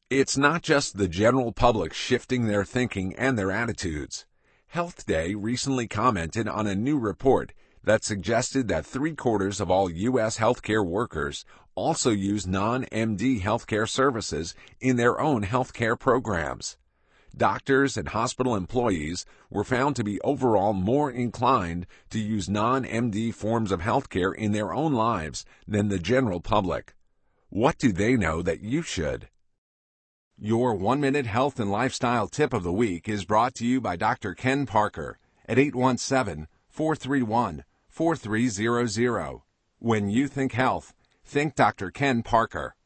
It's not just the general public shifting their thinking and their attitudes. Health Day recently commented on a new report that suggested that 3/4 of all U.S. healthcare workers also use non-MD healthcare services in their own healthcare programs. Doctors and hospital employees were found to be overall more inclined to use non-MD forms of healthcare in their own lives than the general public. What do they know that you should? Your 1-minute health and lifestyle tip of the week is brought to you by Dr. Ken Parker at 817-431-4300. When you think health, think Dr. Ken Parker.